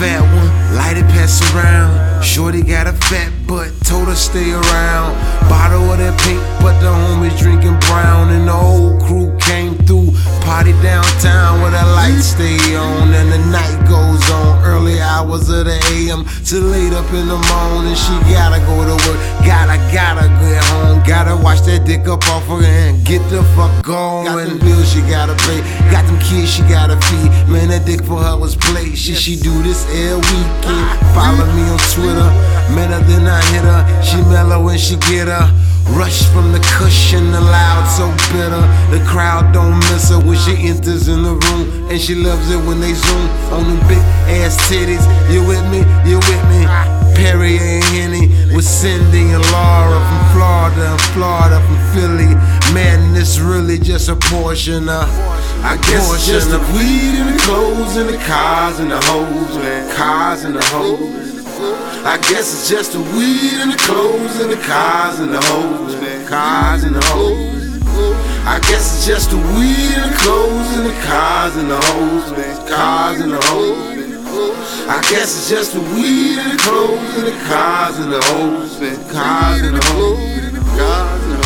fat one, light it, pass around. Shorty got a fat butt, told her stay around. Bottle of that pink, but the homies drinking brown. And the whole crew came through, party downtown where the lights stay on. And the night goes on, early hours of the AM till late up in the morning. She gotta go to work, gotta get home. Gotta wash that dick up off her and get the fuck going. Got them bills she gotta pay, got them kids she gotta feed. Man, that dick for her was play. She do this every weekend. Follow me on Twitter, met her then I hit her. She mellow when she get her. Rush from the cushion, the loud so bitter. The crowd don't miss her when she enters in the room, and she loves it when they zoom on them big ass titties. You with me? You with me? Perrier and Henny with Cindy and Laura from Florida and Florida from Philly. Man, this really just a portion of. I guess it's just the weed and the clothes and the cars and the hoes, man. Cars and the hoes. I guess it's just the weed and the clothes and the cars and the hoes, man. Cars and the hoes. I guess it's just the weed and the clothes and the cars and the hoes, man. Cars and the hoes. I guess it's just the weed and the clothes and the cars and the hoes, man. Cars and the hoes. Cars and the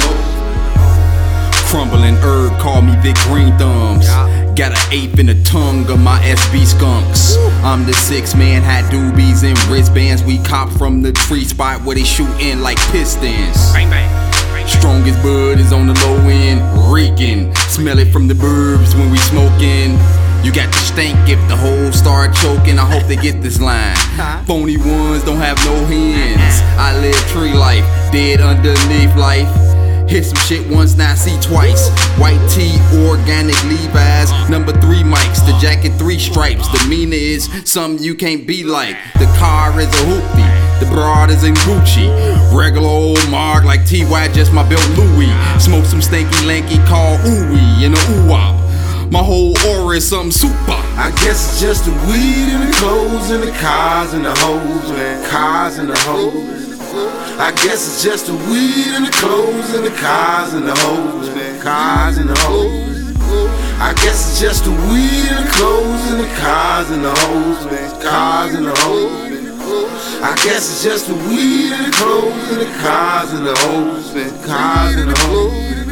hoes. Crumbling herb, call me Vic Green Thumbs. Got an ape in the tongue of my SB skunks. I'm the 6-man, had doobies and wristbands. We cop from the tree spot where they shootin' like pistons. Bang, bang. Strongest bud is on the low end, reeking. Smell it from the burbs when we smoking. You got the stink if the hoes start choking. I hope they get this line. Phony ones don't have no hands. I live tree life, dead underneath life. Hit some shit once, now see twice. White tee, organic Levi's. Number 3 mics, the jacket 3 stripes. The meaner is something you can't be like. The car is a hoopty, the broad is in Gucci. Regular old Mark like T.Y., just my belt Louis. Smoke some stanky lanky called ooey in a ooh-wop. My whole aura is something super. I guess it's just the weed and the clothes and the cars and the hoes, man. Cars and the hoes. I guess it's just the weed and the clothes and the cars and the hoes, man. Cars and the hoes. I guess it's just the weed and the clothes and the cars and the hoes, man. Cars and the hoes. I guess it's just the weed and the clothes and the cars and the hoes, man. Cars and the hoes.